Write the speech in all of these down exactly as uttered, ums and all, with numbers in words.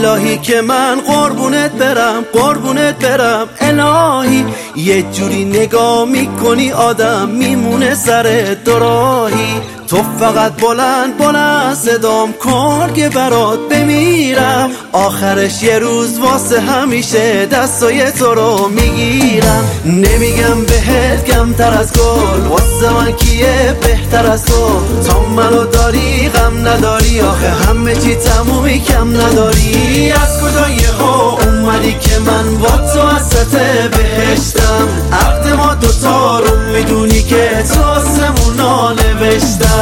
الهی که من قربونت برم قربونت برم الهی. یه جوری نگاه میکنی آدم میمونه سر دوراهی. تو فقط بلند بلند صدام کن که برات بمیرم. آخرش یه روز واسه همیشه دستای تو رو میگیرم. نمیگم بهت کمتر از گل، واسه من کیه بهتر از تو. تا منو داری غم نداری، آخه همه چی تمومی کم نداری. از کجا یهو اومدی که من با تو وسط بهشتم؟ عقد ما دوتا رو میدونی که تو آسمونا نوشتم.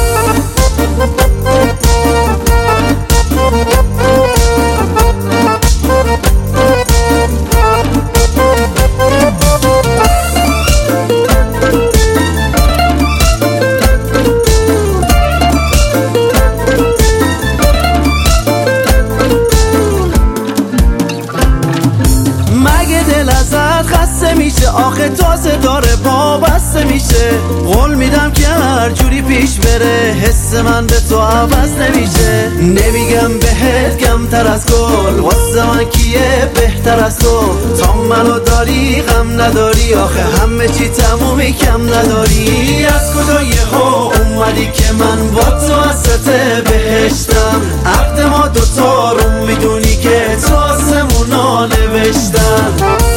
مگه دل ازت خسته میشه؟ آخه تازه داره پا بسته میشه. قول میدم که هر جوری پیش بره حس من به تو عوض نمیشه. نمیگم بهت کمتر از گل، واسه من کیه بهتر از تو. تا منو داری غم نداری، آخه همه چی تمومی کم نداری. از کجا یهو اومدی که من با تو وسط بهشتم؟ عقد ما دوتا رو میدونی که تو آسمونا نوشتم.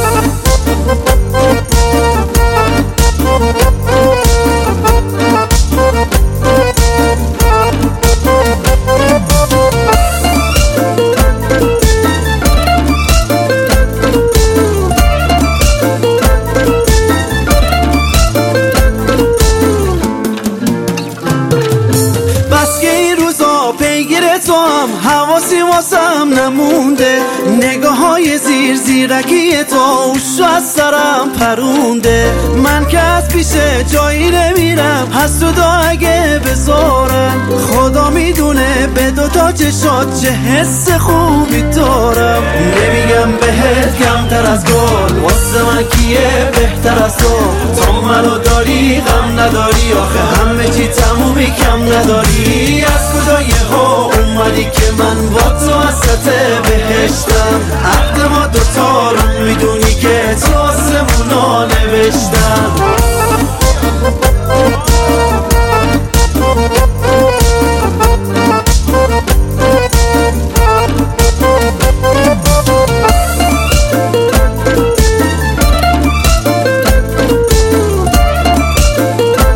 تو هم حواسی واسم نمونده. نگاه های زیر زیرکی تو اوشو از سرم پرونده. من که از پیشه جایی نمیرم، هست تو دا اگه بذارم. خدا میدونه به دوتا چشات چه حس خوبی دارم. نمیگم بهت کمتر از گل، واسه من کیه بهتر از تو. تا منو داری غم نداری، آخه همه چی تمومی کم نداری. از کجا یهو اومدی که من با تو وسط بهشتم؟ عقد ما دوتا رو میدونی که تو آسمونا نوشتم.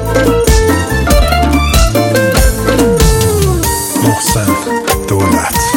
محسن دولت.